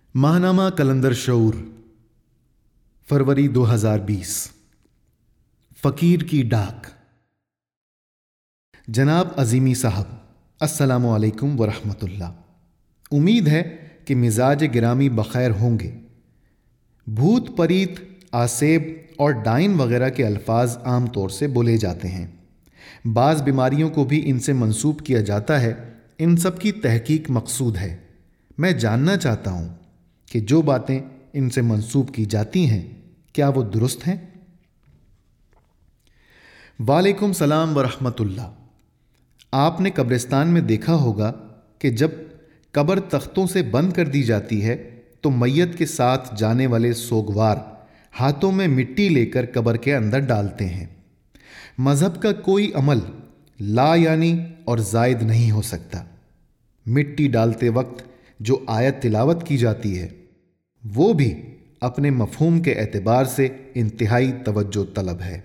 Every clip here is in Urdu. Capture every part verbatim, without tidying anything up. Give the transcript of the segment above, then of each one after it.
ماہنامہ کلندر شعور فروری دو ہزار بیس۔ فقیر کی ڈاک۔ جناب عظیمی صاحب، السلام علیکم ورحمۃ اللہ۔ امید ہے کہ مزاج گرامی بخیر ہوں گے۔ بھوت پریت، آسیب اور ڈائن وغیرہ کے الفاظ عام طور سے بولے جاتے ہیں۔ بعض بیماریوں کو بھی ان سے منسوب کیا جاتا ہے۔ ان سب کی تحقیق مقصود ہے۔ میں جاننا چاہتا ہوں کہ جو باتیں ان سے منسوب کی جاتی ہیں کیا وہ درست ہیں؟ وعلیکم السلام ورحمۃ اللہ۔ آپ نے قبرستان میں دیکھا ہوگا کہ جب قبر تختوں سے بند کر دی جاتی ہے تو میت کے ساتھ جانے والے سوگوار ہاتھوں میں مٹی لے کر قبر کے اندر ڈالتے ہیں۔ مذہب کا کوئی عمل لا یعنی اور زائد نہیں ہو سکتا۔ مٹی ڈالتے وقت جو آیت تلاوت کی جاتی ہے وہ بھی اپنے مفہوم کے اعتبار سے انتہائی توجہ طلب ہے۔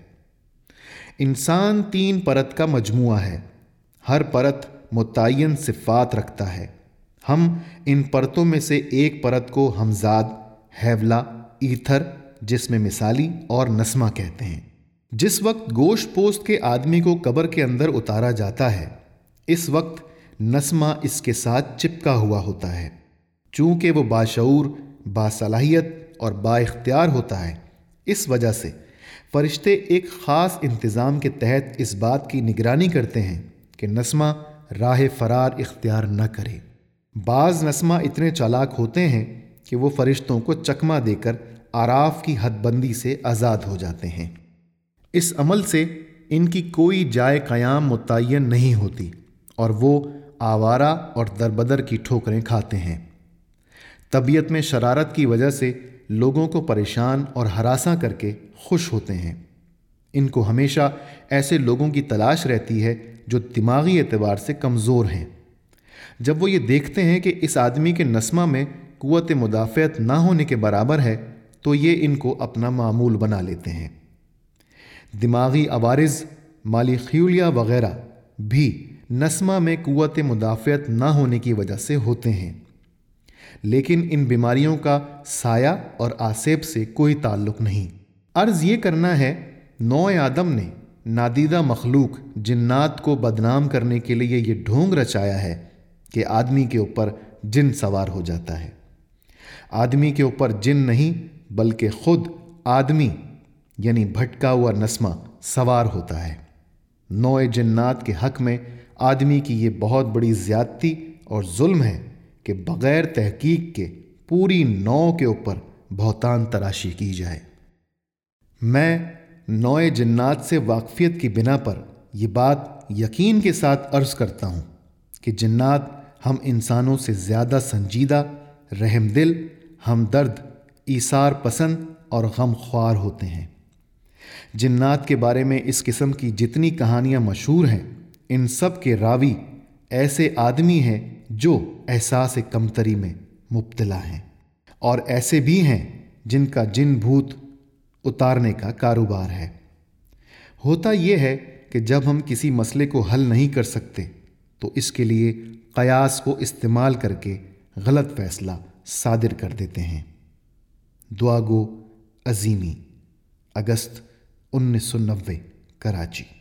انسان تین پرت کا مجموعہ ہے۔ ہر پرت متعین صفات رکھتا ہے۔ ہم ان پرتوں میں سے ایک پرت کو ہمزاد، حیولہ، ایتھر جس میں مثالی اور نسمہ کہتے ہیں۔ جس وقت گوشت پوست کے آدمی کو قبر کے اندر اتارا جاتا ہے اس وقت نسمہ اس کے ساتھ چپکا ہوا ہوتا ہے۔ چونکہ وہ باشعور، باصلاحیت اور با اختیار ہوتا ہے، اس وجہ سے فرشتے ایک خاص انتظام کے تحت اس بات کی نگرانی کرتے ہیں کہ نسمہ راہ فرار اختیار نہ کرے۔ بعض نسمہ اتنے چالاک ہوتے ہیں کہ وہ فرشتوں کو چکمہ دے کر اعراف کی حد بندی سے آزاد ہو جاتے ہیں۔ اس عمل سے ان کی کوئی جائے قیام متعین نہیں ہوتی اور وہ آوارہ اور دربدر کی ٹھوکریں کھاتے ہیں۔ طبیعت میں شرارت کی وجہ سے لوگوں کو پریشان اور ہراساں کر کے خوش ہوتے ہیں۔ ان کو ہمیشہ ایسے لوگوں کی تلاش رہتی ہے جو دماغی اعتبار سے کمزور ہیں۔ جب وہ یہ دیکھتے ہیں کہ اس آدمی کے نسمہ میں قوت مدافعت نہ ہونے کے برابر ہے تو یہ ان کو اپنا معمول بنا لیتے ہیں۔ دماغی عوارض، مالی خیولیہ وغیرہ بھی نسمہ میں قوت مدافعت نہ ہونے کی وجہ سے ہوتے ہیں، لیکن ان بیماریوں کا سایہ اور آسیب سے کوئی تعلق نہیں۔ عرض یہ کرنا ہے، نوع آدم نے نادیدہ مخلوق جنات کو بدنام کرنے کے لیے یہ ڈھونگ رچایا ہے کہ آدمی کے اوپر جن سوار ہو جاتا ہے۔ آدمی کے اوپر جن نہیں بلکہ خود آدمی یعنی بھٹکا ہوا نسمہ سوار ہوتا ہے۔ نوع جنات کے حق میں آدمی کی یہ بہت بڑی زیادتی اور ظلم ہے کہ بغیر تحقیق کے پوری نو کے اوپر بہتان تراشی کی جائے۔ میں نوع جنات سے واقفیت کی بنا پر یہ بات یقین کے ساتھ عرض کرتا ہوں کہ جنات ہم انسانوں سے زیادہ سنجیدہ، رحم دل، ہمدرد، ایثار پسند اور غم خوار ہوتے ہیں۔ جنات کے بارے میں اس قسم کی جتنی کہانیاں مشہور ہیں ان سب کے راوی ایسے آدمی ہیں جو احساس کمتری میں مبتلا ہیں، اور ایسے بھی ہیں جن کا جن بھوت اتارنے کا کاروبار ہے۔ ہوتا یہ ہے کہ جب ہم کسی مسئلے کو حل نہیں کر سکتے تو اس کے لیے قیاس کو استعمال کر کے غلط فیصلہ صادر کر دیتے ہیں۔ دعا گو عظیمی، اگست انیس سو نوے، کراچی۔